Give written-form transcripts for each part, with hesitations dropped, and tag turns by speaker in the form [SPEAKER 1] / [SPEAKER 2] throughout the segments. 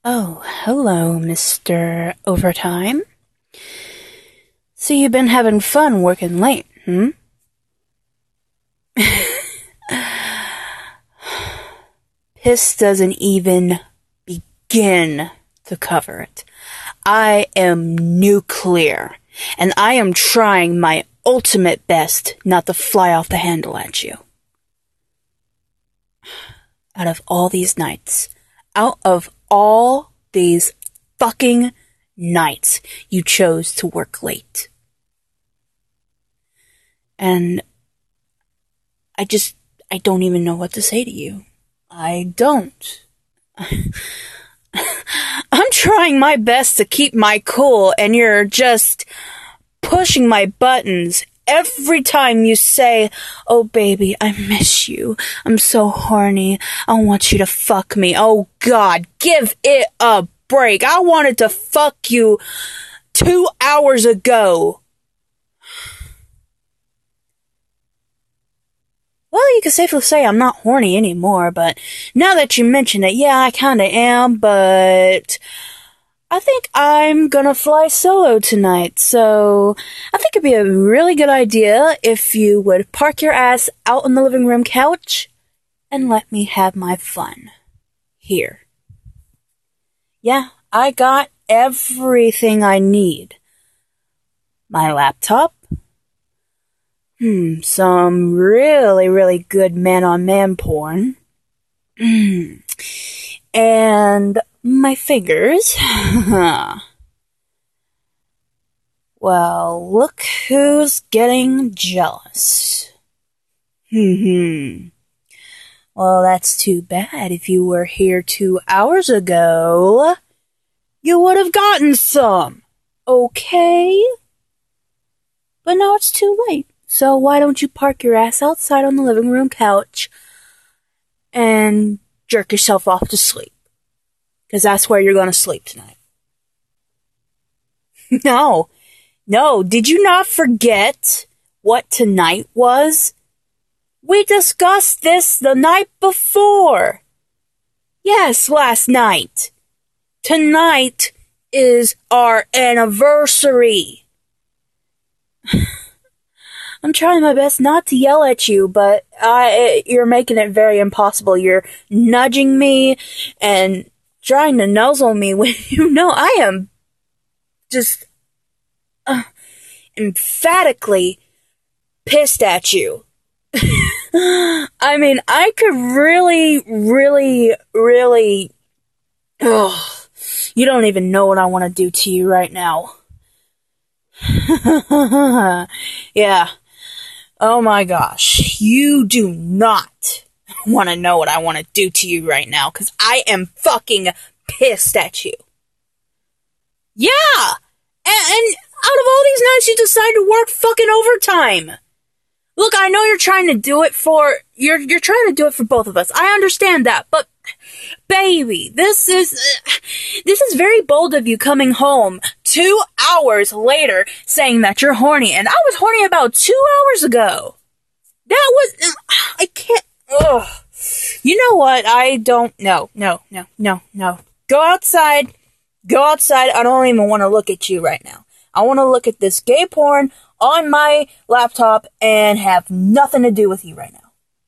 [SPEAKER 1] Oh, hello, Mr. Overtime. So you've been having fun working late, hmm? Piss doesn't even begin to cover it. I am nuclear, and I am trying my ultimate best not to fly off the handle at you. Out of all these nights, fucking nights, you chose to work late. And I don't even know what to say to you. I don't. I'm trying my best to keep my cool, and you're just pushing my buttons every time you say, "Oh baby, I miss you. I'm so horny. I want you to fuck me." Oh God, give it a break. I wanted to fuck you 2 hours ago. Well, you can safely say I'm not horny anymore, but now that you mention it, yeah, I kinda am, but I think I'm gonna fly solo tonight, so I think it'd be a really good idea if you would park your ass out on the living room couch and let me have my fun. Here. Yeah, I got everything I need. My laptop. Some really, really good man-on-man porn. And my fingers. Well, look who's getting jealous. Well, that's too bad. If you were here 2 hours ago, you would have gotten some. Okay? But now it's too late. So why don't you park your ass outside on the living room couch and jerk yourself off to sleep? Because that's where you're going to sleep tonight. No, did you not forget what tonight was? We discussed this the night before. Yes, last night. Tonight is our anniversary. I'm trying my best not to yell at you, but you're making it very impossible. You're nudging me and trying to nuzzle me when you know I am just emphatically pissed at you. I mean, I could really, you don't even know what I want to do to you right now. Yeah. Oh my gosh. You do not want to know what I want to do to you right now, because I am fucking pissed at you. Yeah! And out of all these nights, you decide to work fucking overtime. Look, I know you're trying to do it for, you're trying to do it for both of us. I understand that, but baby, this is very bold of you coming home 2 hours later saying that you're horny, and I was horny about 2 hours ago. That was, I can't, ugh. You know what? I don't, no. Go outside. I don't even want to look at you right now. I want to look at this gay porn on my laptop and have nothing to do with you right now.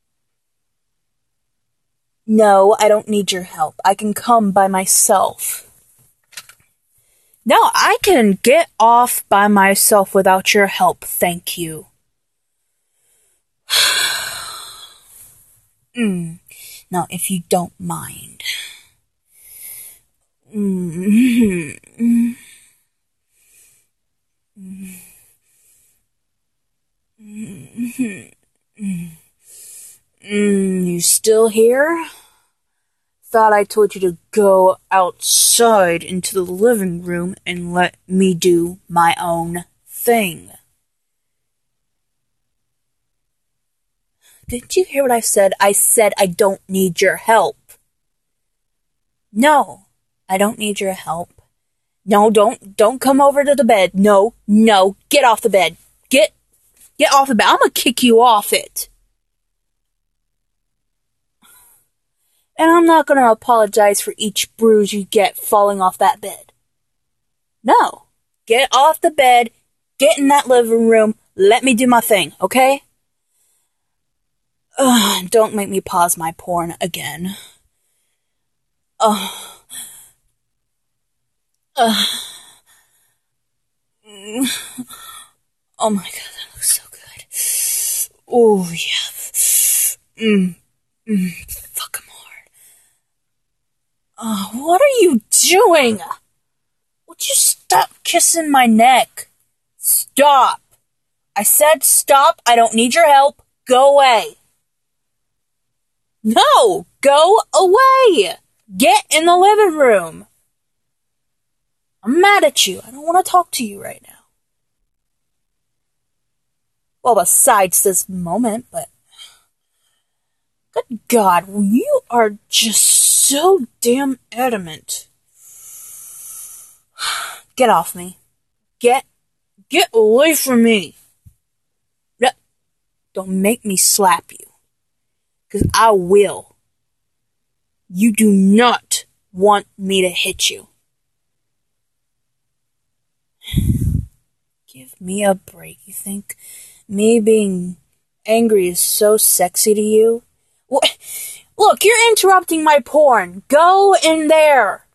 [SPEAKER 1] No, I don't need your help. I can come by myself. No, I can get off by myself without your help, thank you. Now, if you don't mind. You still here? Thought I told you to go outside into the living room and let me do my own thing. Didn't you hear what I said? I said I don't need your help. No, I don't need your help. No, don't come over to the bed. No, get off the bed. Get off the bed. I'm gonna kick you off it. And I'm not gonna apologize for each bruise you get falling off that bed. No. Get off the bed, get in that living room, let me do my thing, okay? Don't make me pause my porn again. Oh. Oh my god, that looks so good. Oh yeah. Fuck 'em hard. What are you doing? Would you stop kissing my neck? Stop. I said stop. I don't need your help. Go away. No, go away. Get in the living room. I'm mad at you. I don't want to talk to you right now. Well, besides this moment, but good God, you are just so damn adamant. Get off me. Get away from me. Don't make me slap you. 'Cause I will. You do not want me to hit you. Give me a break. You think me being angry is so sexy to you? What? Look, you're interrupting my porn. Go in there.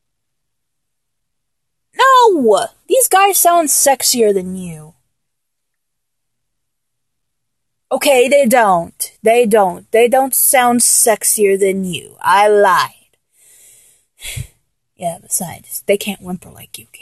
[SPEAKER 1] No! These guys sound sexier than you. Okay, they don't. They don't sound sexier than you. I lied. Yeah, besides, they can't whimper like you can.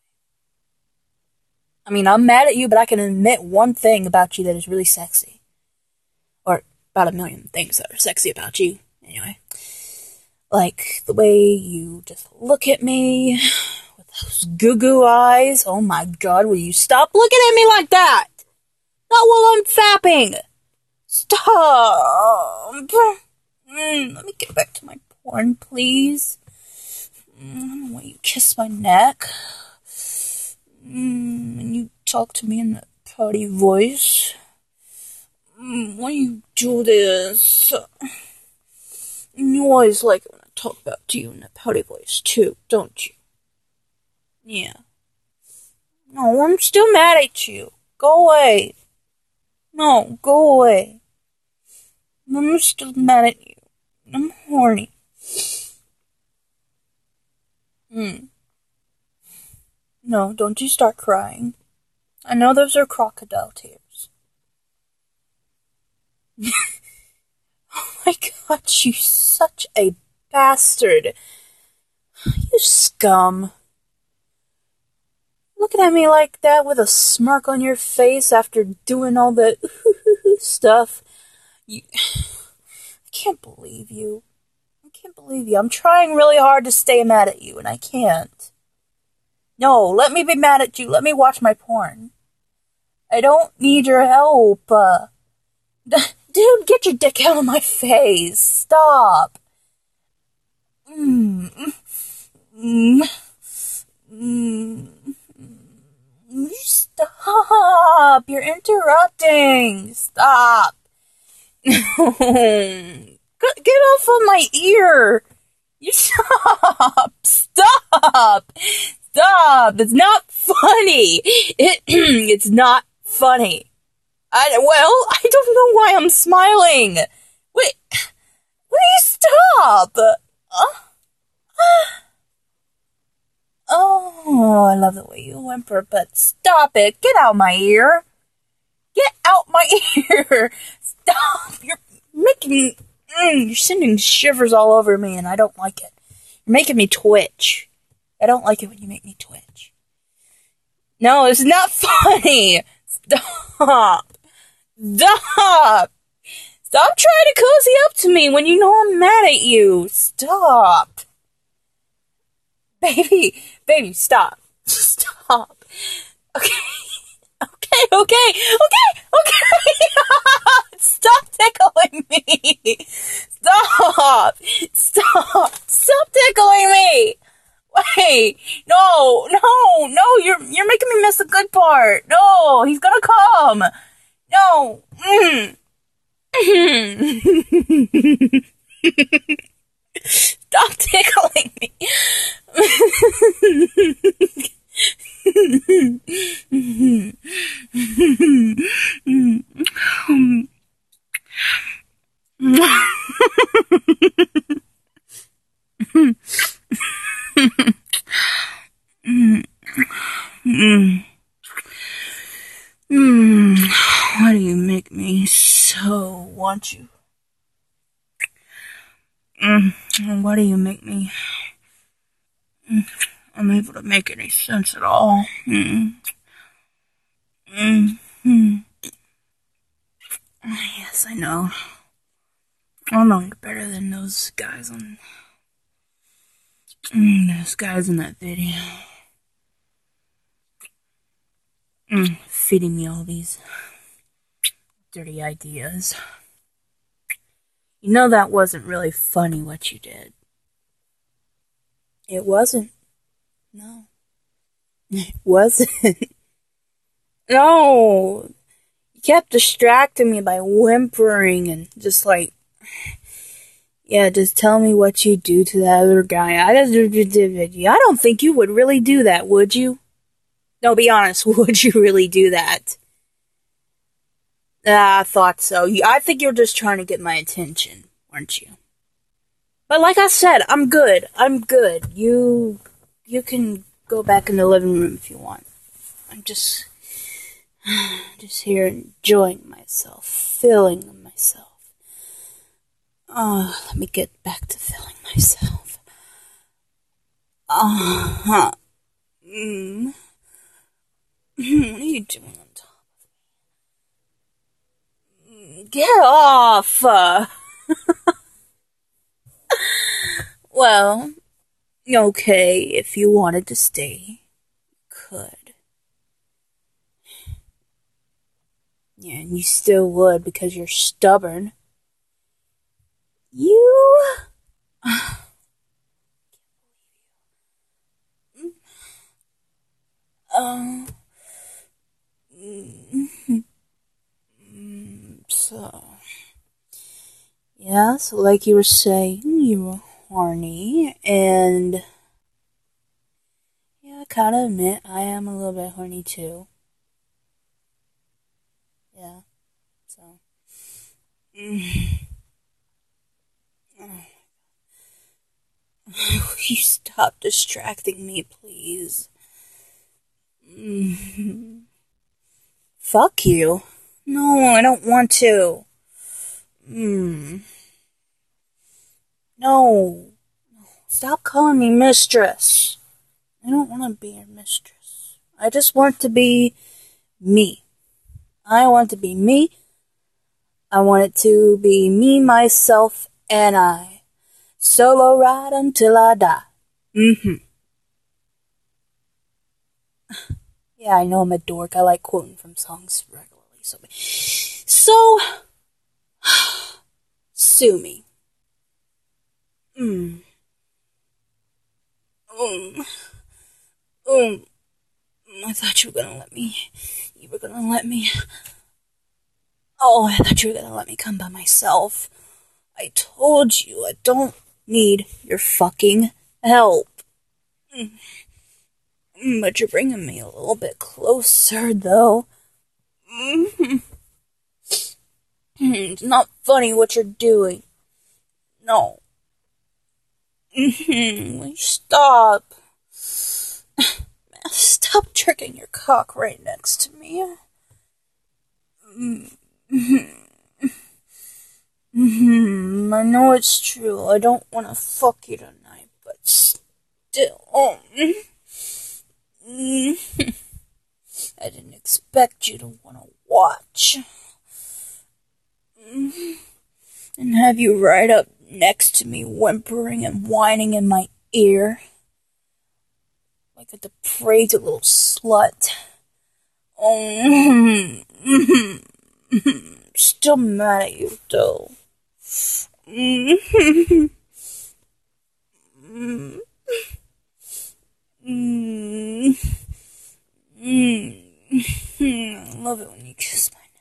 [SPEAKER 1] I mean, I'm mad at you, but I can admit one thing about you that is really sexy. Or about a million things that are sexy about you, anyway. Like, the way you just look at me with those goo-goo eyes. Oh my god, will you stop looking at me like that? Not while I'm fapping! Stop! Let me get back to my porn, please. I want you to kiss my neck. And you talk to me in that pouty voice. Why you do this? And you always like it when I talk about you in that pouty voice too, don't you? Yeah. No, I'm still mad at you. Go away. No, go away. I'm still mad at you. I'm horny. No, don't you start crying. I know those are crocodile tears. Oh my god, you such a bastard. You scum. Looking at me like that with a smirk on your face after doing all the stuff. I can't believe you. I can't believe you. I'm trying really hard to stay mad at you, and I can't. No, let me be mad at you. Let me watch my porn. I don't need your help. Dude, get your dick out of my face. Stop. Stop. You're interrupting. Stop. Get off of my ear. You stop. Stop. Stop. It's not funny. It's not funny. I don't know why I'm smiling. Wait, will you stop? Oh, I love the way you whimper, but stop it. Get out my ear. Get out my ear. Stop. You're making me, you're sending shivers all over me, and I don't like it. You're making me twitch. I don't like it when you make me twitch. No, it's not funny. Stop. Stop. Stop trying to cozy up to me when you know I'm mad at you. Stop. Baby, stop. Stop. Okay. Okay. Stop tickling me. Stop tickling me. Wait, no, you're making me miss the good part. No, he's gonna come. No. Stop tickling me. Why do you make me so want you? Why do you make me unable to make any sense at all? Yes, I know. I know you're better than those guys on those guys in that video. Feeding me all these dirty ideas. You know that wasn't really funny what you did. It wasn't. No. It wasn't. No. You kept distracting me by whimpering and just like, yeah, just tell me what you do to that other guy. I don't think you would really do that, would you? No, be honest, would you really do that? I thought so. I think you're just trying to get my attention, weren't you? But like I said, I'm good. I'm good. You can go back in the living room if you want. I'm just here enjoying myself, feeling myself. Let me get back to feeling myself. What are you doing on top of me? Get off! Well, okay, if you wanted to stay, you could. Yeah, and you still would because you're stubborn. So like you were saying, you were horny, and yeah, I kinda admit I am a little bit horny too. Yeah, so. Will you stop distracting me, please? Fuck you. No, I don't want to. No. Stop calling me mistress. I don't want to be your mistress. I just want to be me. I want to be me. I want it to be me, myself, and I. Solo ride until I die. Yeah, I know I'm a dork. I like quoting from songs regularly. So sue me. I thought you were gonna let me. You were gonna let me. Oh, I thought you were gonna let me come by myself. I told you I don't need your fucking help. But you're bringing me a little bit closer, though. It's not funny what you're doing. No. Stop. Stop jerking your cock right next to me. I know it's true. I don't want to fuck you tonight, but still. I didn't expect you to want to watch. And have you right up next to me, whimpering and whining in my ear. Like a depraved little slut. Still mad at you, though. I love it when you kiss my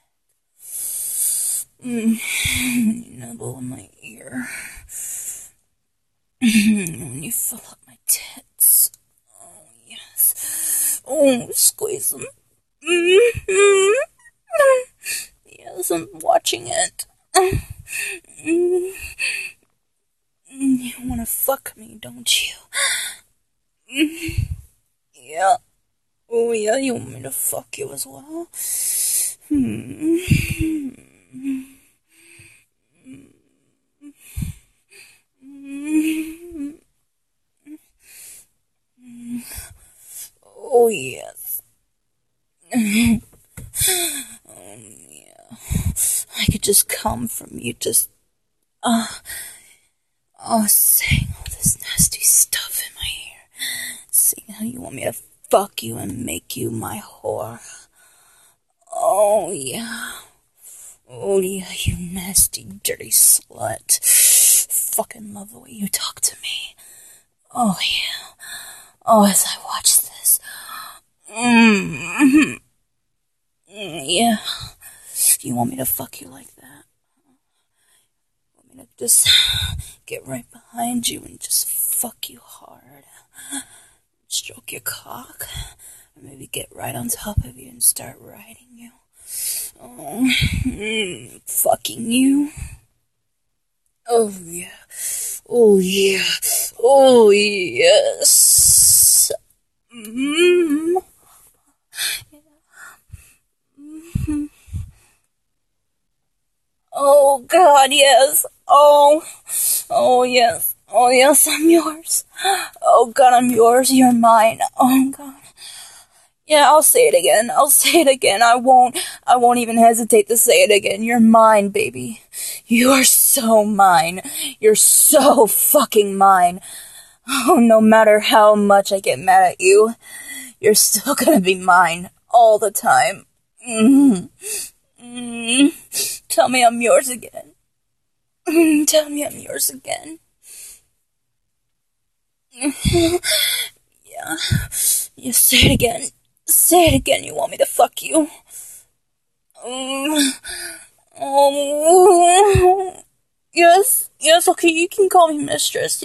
[SPEAKER 1] neck. You nibble in my ear. When you fill up my tits. Oh, yes. Oh, squeeze them. Yes, I'm watching it. You wanna fuck me, don't you? Yeah. Oh, yeah, you want me to fuck you as well? Oh, yes. Yeah. I could just come from you, just, saying all this nasty stuff in my ear. Saying how you want me to fuck you and make you my whore. Oh, yeah. Oh, yeah, you nasty, dirty slut. Fucking love the way you talk to me. Oh, yeah. Oh, as I watch this. Yeah. You want me to fuck you like that? Want me to just get right behind you and just fuck you hard? Stroke your cock? Or maybe get right on top of you and start riding you? Oh, fucking you? Oh, yeah. Oh, yeah. Oh, yes. Oh, God, yes. Oh, yes. Oh, yes, I'm yours. Oh, God, I'm yours. You're mine. Oh, God. Yeah, I'll say it again. I won't even hesitate to say it again. You're mine, baby. You are so mine. You're so fucking mine. Oh, no matter how much I get mad at you, you're still gonna be mine. All the time. Tell me I'm yours again. Tell me I'm yours again. Yeah. You say it again. Say it again, you want me to fuck you. Yes, okay, you can call me mistress.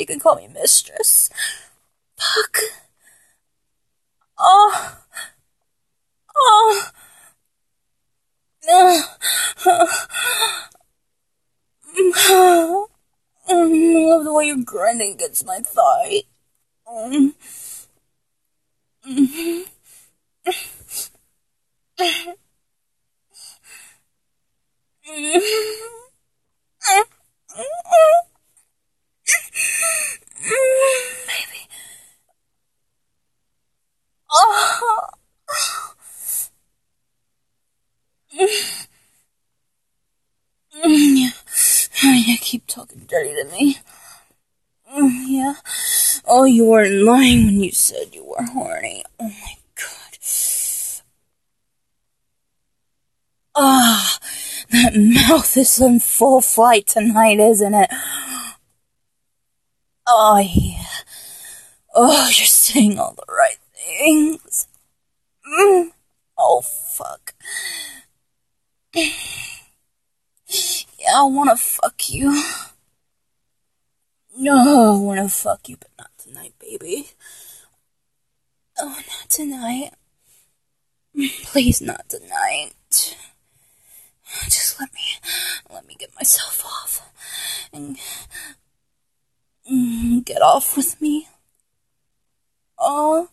[SPEAKER 1] Fuck. Oh. I love the way you're grinding against my thigh. Baby. Oh. Yeah, keep talking dirty to me. Yeah. Oh, you weren't lying when you said you were horny. Oh my God. Ah, that mouth is in full flight tonight, isn't it? Oh, yeah. Oh, you're saying all the right things. Oh, fuck. Yeah, I wanna fuck you. No, I wanna fuck you, but not tonight, baby. Oh, not tonight. Please, not tonight. Just let me get myself off and get off with me. Oh.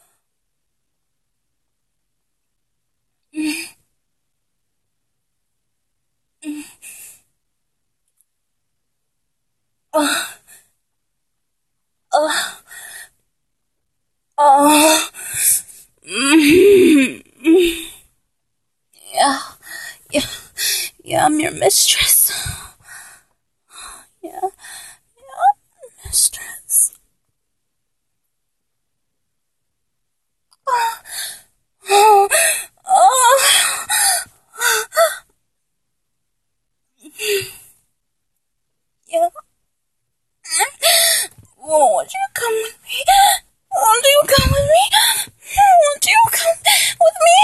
[SPEAKER 1] Yeah, I'm your mistress. Yeah, mistress. Yeah. Won't you come with me? Won't you come with me? Won't you come with me?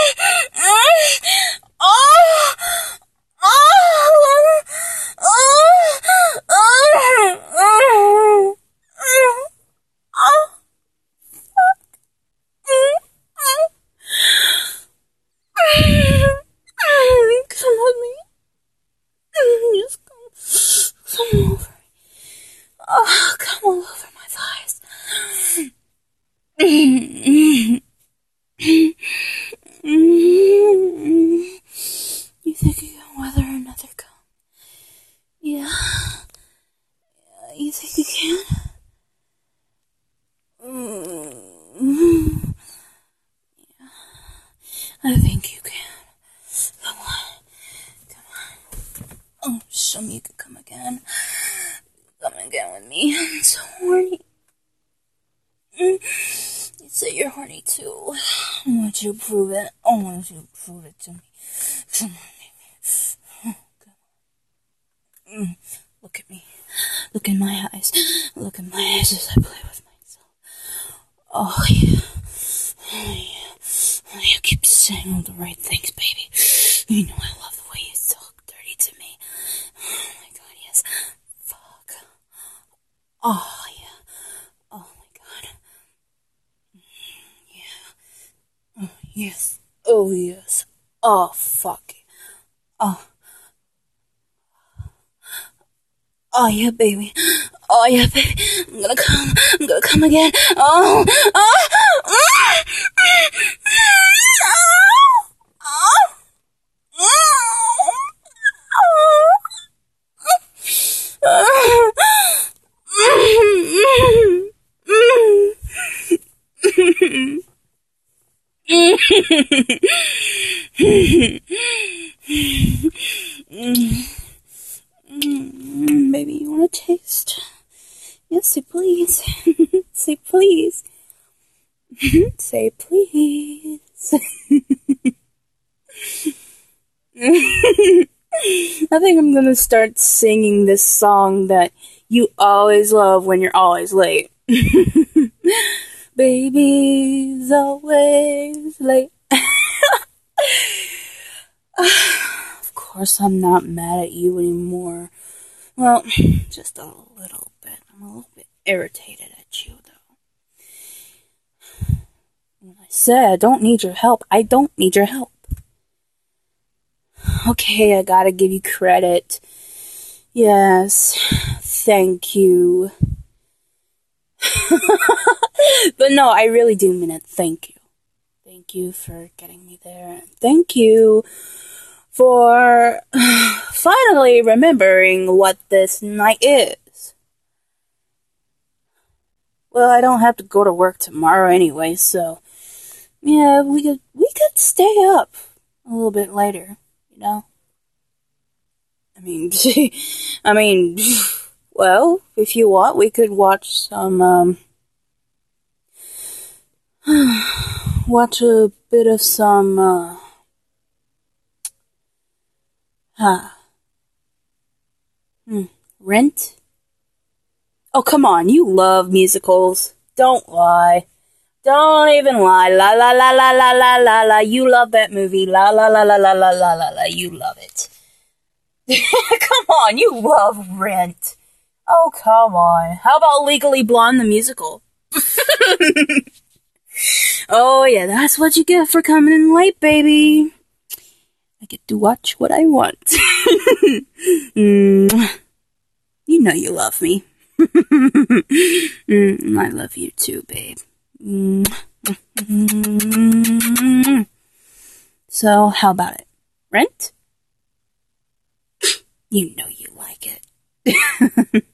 [SPEAKER 1] Oh. Come over. Oh, come all over my thighs. You think you can weather another cum? Yeah. You think you can? Yeah. I think you can. Come on. Come on. Oh, show me you can come again. Come again with me. I'm so horny. You say you're horny too. I want you to prove it. I want you to prove it to me. Come on, baby. Look at me. Look in my eyes. Look in my eyes as I play with myself. Oh, yeah. Oh, yeah. Oh, you keep saying all the right things, baby. You know I love the way you talk dirty to me. Oh, my God, yes. Fuck. Oh, yeah. Oh, my God. Yeah. Oh, yes. Oh, yes. Oh, fuck. Oh. Oh, yeah, baby. Oh, yeah, baby. I'm gonna come again. Oh, oh, oh, baby, you wanna taste? Yes, say please. Say please. Say please. I think I'm gonna start singing this song that you always love when you're always late. Baby's always late. Of course, I'm not mad at you anymore. Well, just a little bit. I'm a little bit irritated at you, though. When I said I don't need your help, I don't need your help. Okay, I gotta give you credit. Yes, thank you. But no, I really do mean it. Thank you. Thank you for getting me there. Thank you for finally remembering what this night is. Well, I don't have to go to work tomorrow anyway, so yeah, we could stay up a little bit later, you know? I mean, well, if you want, we could watch some, watch a bit of some, Rent? Oh, come on, you love musicals. Don't lie. Don't even lie. La la la la la la la la. You love that movie. La la la la la la la la la. You love it. Come on, you love Rent. Oh, come on. How about Legally Blonde the musical? Oh, yeah, that's what you get for coming in late, baby. I get to watch what I want. You know you love me. I love you too, babe. So, how about it? Rent? You know you like it.